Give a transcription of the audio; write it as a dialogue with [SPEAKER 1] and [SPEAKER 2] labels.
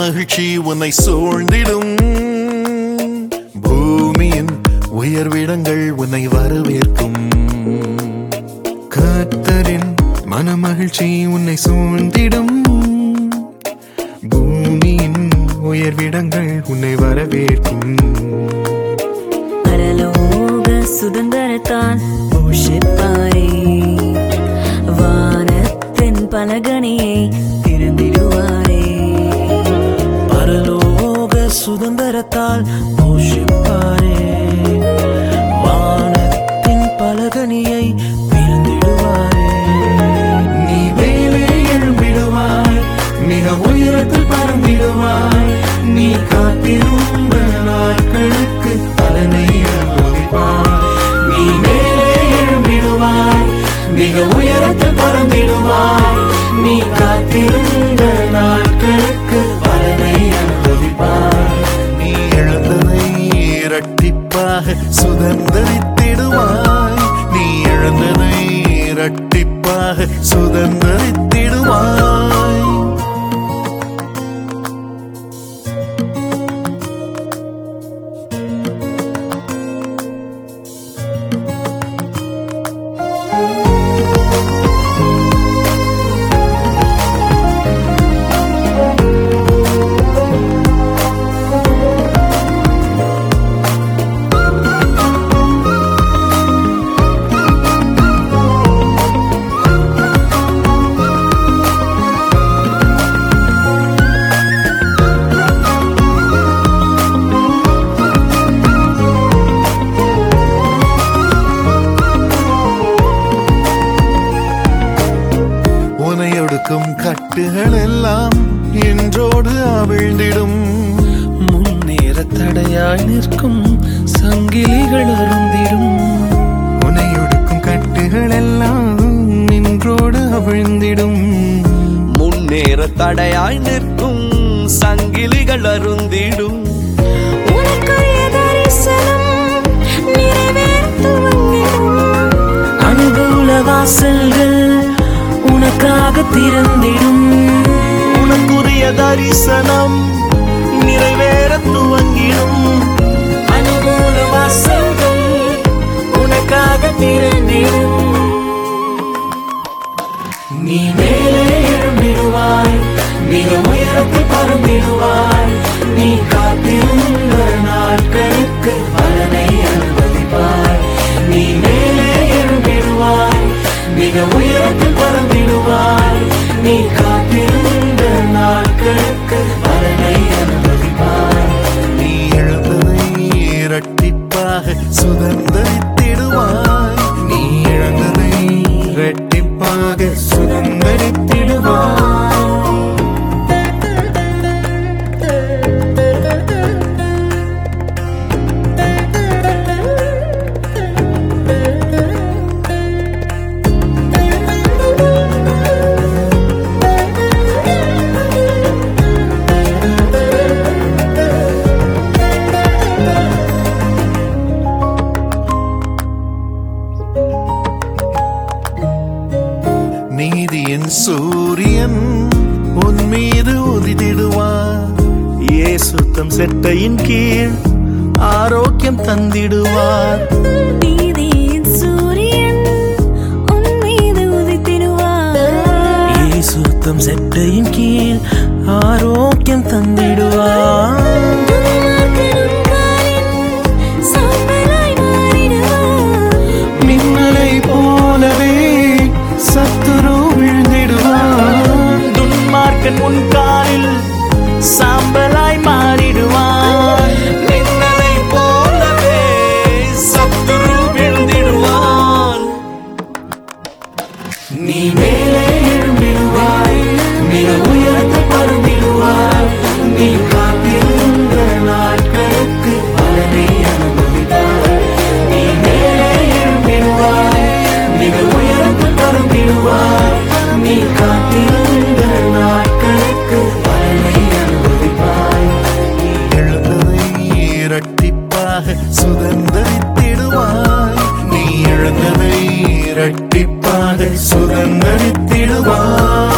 [SPEAKER 1] மனமகிழ்ச்சி உன்னை சூழ்ந்திடும். பூமியின் உயர்விடங்கள் உன்னை வரவேற்கும். கர்த்தரின் மனமகிழ்ச்சி உன்னை சூழ்ந்திடும். பூமியின் உயர்விடங்கள் உன்னை வரவேற்கும்.
[SPEAKER 2] பரலோக சுதந்திரத்தால் போஷிப்பாரே, வானத்தின் பலகணியை திறந்திடுவாரே.
[SPEAKER 3] பரலோக சுதந்திரத்தால் போஷிப்பாரே, வானத்தின் பலகணியை திறந்திடுவாரே.
[SPEAKER 4] நீ மேலே எழும்பிடுவாய், மிக உயரத்தில் பறந்திடுவாய். நீ காத்திருந்த நாட்களுக்கு பலனை அனுபவிப்பாய். நீ மேலே எழும்பிடுவாய், மிக உயரத்தில் பறந்திடுவாய். நீ காத்திருந்த நாட்களுக்கு பலனை அனுபவிப்பாய்.
[SPEAKER 1] நீ இழந்ததை இரட்டிப்பாக சுதந்தரித்திடுவாய். நீ இழந்ததை இரட்டிப்பாக சுதந்தரித்திடுவாய். உனையொடுக்கும் கட்டுகள் எல்லாம் என்றோடு அவிழ்ந்திடும்.
[SPEAKER 3] முன்னேற தடையாய் நிற்கும் சங்கிலிகள் அருந்திடும்.
[SPEAKER 4] உனையொடுக்கும் கட்டுகள் எல்லாம் நின்றோடு அவிழ்ந்திடும்.
[SPEAKER 3] முன்னேற தடையாய் நிற்கும் சங்கிலிகள் அருந்திடும்.
[SPEAKER 2] உனக்குரிய தரிசனம் நிறைவேறத் துவங்கிடும். அனுகூல வாசல்கள் உனக்காக திறந்திடும்.
[SPEAKER 3] உனக்குரிய தரிசனம் நிறைவேற துவங்கிடும்.
[SPEAKER 2] அனுகூல வாசல்கள் உனக்காக திறந்திடும்.
[SPEAKER 4] நீ மேலே எழும்பிடுவாய், மிக உயரத்தில் பறந்திடுவாய். நீ காத்திருந்த நாட்களுக்கு பலனை அனுபவிப்பாய். நீ மேலே எழும்பிடுவாய், மிக உயரத்தில் பறந்திடுவாய். நீ காத்திருந்த நாட்களுக்கு பலனை அனுபவிப்பாய்.
[SPEAKER 1] நீ இழந்ததை இரட்டிப்பாக சுதந்தரித்திடுவாய்.
[SPEAKER 4] நீ இழந்ததை இரட்டிப்பாக சுதந்தரித்திடுவாய்.
[SPEAKER 1] நீதியின் சூரியன் உன் மீது உதித்திடுவார்.
[SPEAKER 3] இயேசு தம் செட்டையின் கீழ் ஆரோக்கியம் தந்திடுவார்.
[SPEAKER 2] நீதியின் சூரியன் உன் மீது உதித்திடுவார்.
[SPEAKER 3] இயேசு தம் செட்டையின் கீழ் ஆரோக்கியம் தந்திடுவார்.
[SPEAKER 4] மின்னலை போலவே சத்துரு விழுந்திடுவான்.
[SPEAKER 3] துன்மார்க்கன் உன் காலில் சாம்பலாய் மாறிடுவான். மின்னலை போலவே சத்துரு விழுந்திடுவான்.
[SPEAKER 4] நீ மேலே எழும்பிடுவாய், மிக உயரத்தில் பறந்திடுவாய். நீ காத்திருந்த நாட்களுக்கு பலனை அனுபவித்தாய். நீ மேலே எழும்பிடுவாய், மிக உயரத்தில் பறந்திடுவாய். நீ காத்திருந்த நாட்களுக்கு பலனை அனுபவிப்பாய்.
[SPEAKER 1] நீ இழந்ததை இரட்டிப்பாக சுதந்தரித்திடுவாய். நீ இழந்ததை இரட்டிப்பாக சுதந்தரித்திடுவாய்.